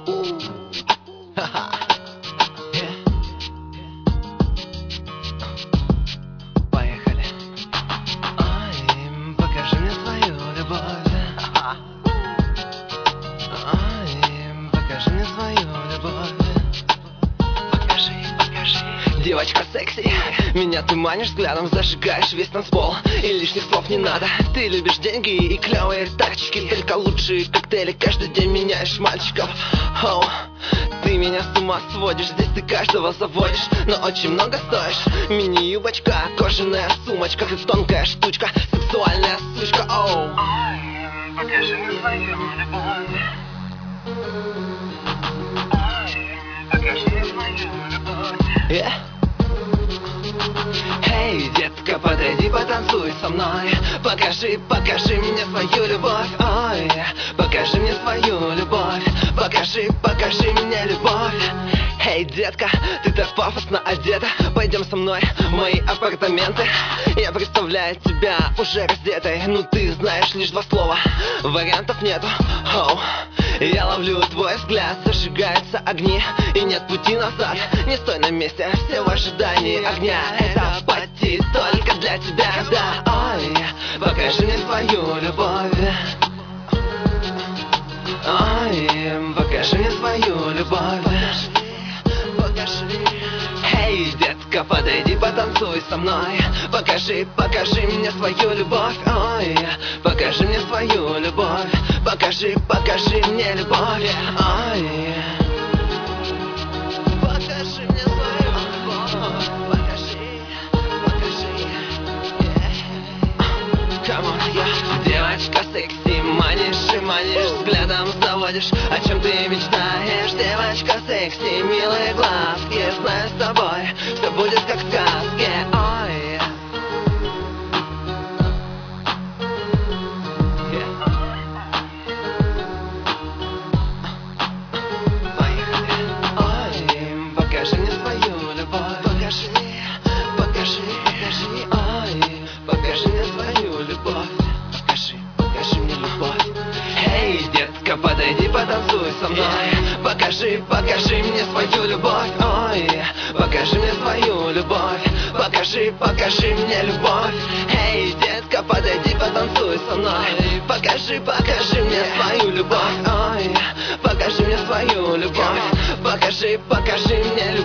Ха-ха. Поехали. Ай, покажи мне свою любовь. Ай, покажи мне свою любовь. Покажи, покажи. Девочка секси, меня ты манишь взглядом, зажигаешь весь танцпол. И лишних слов не надо. Ты любишь деньги и клевые тачки, только лучшие коктейли, каждый день меняешь мальчиков. Оу, ты меня с ума сводишь, здесь ты каждого заводишь, но очень много стоишь. Мини-юбочка, кожаная сумочка, ты тонкая штучка, сексуальная сучка. Оу, Покажи мне свою любовь. Покажи мне свою любовь. Эй, детка, подойди, потанцуй со мной. Покажи, покажи мне свою любовь. Ой, покажи мне свою любовь. Покажи, покажи мне любовь. Эй, детка, ты так пафосно одета. Пойдем со мной в мои апартаменты. Я представляю тебя уже раздетой. Ну ты знаешь лишь два слова, вариантов нету. Оу, я ловлю твой взгляд, зажигаются огни, и нет пути назад. Не стой на месте, все в ожидании огня. Это пати только для тебя, да. Ой, покажи мне свою любовь. Ой, покажи мне свою любовь. Эй, детка, подойди, потанцуй со мной. Покажи, покажи мне свою любовь. Ой, покажи мне свою любовь. Покажи, покажи мне любовь. Ой, покажи мне свою любовь. Покажи, покажи. Come on, yeah. Девочка секси, манишь и манишь, взглядом заводишь. О чем ты мечтаешь? Девочка секси, милые глазки, знаю, с тобой все будет как в сказке. Ой, поехали. Ой, покажи мне свою любовь. Покажи, покажи, покажи. Ой, покажи мне свою любовь. Покажи, покажи мне любовь. Эй, детка, подойди, потанцуй со мной. Покажи, покажи мне свою любовь. Ой, покажи мне свою любовь. Покажи, покажи мне любовь. Эй, детка, подойди, потанцуй со мной. Покажи, покажи мне свою любовь. Ой, покажи мне свою любовь. Покажи, покажи мне любовь.